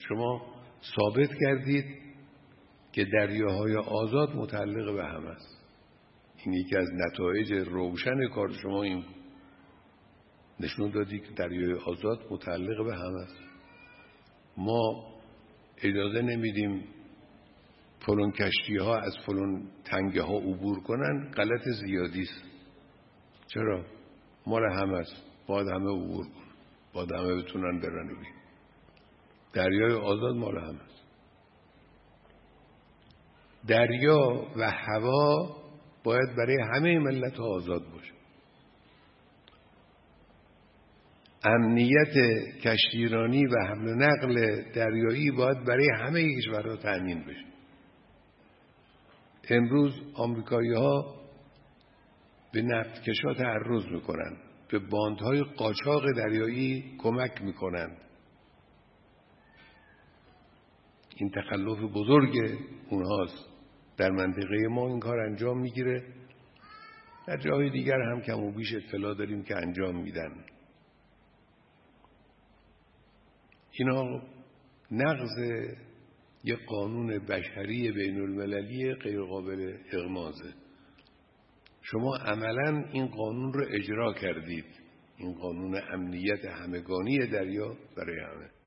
شما ثابت کردید که دریاهای آزاد متعلق به هم است. این یکی از نتایج روشن کار شما این نشون دادی که دریای آزاد متعلق به هم است. ما اجازه نمیدیم فلان کشتی ها از فلان تنگه ها عبور کنن، غلط زیادی است. چرا؟ مال هم است، باید همه عبور کنن، باید همه بتونن برن و بیان. دریای آزاد مال هم است. دریا و هوا باید برای همه ملت آزاد باشه. امنیت کشتیرانی و حمل و نقل دریایی باید برای همه کشورها تأمین بشه. امروز آمریکایی‌ها به نفتکشا تعرض میکنن، به باندهای قاچاق دریایی کمک میکنن. این تخلف بزرگ اونهاست. در منطقه ما این کار انجام میگیره، در جاهای دیگر هم کم و بیش اطلاع داریم که انجام میدن. اینا نقض یک قانون بشری بین المللی غیر قابل اغماضه. شما عملاً این قانون رو اجرا کردید، این قانون امنیت همگانی دریا برای همه.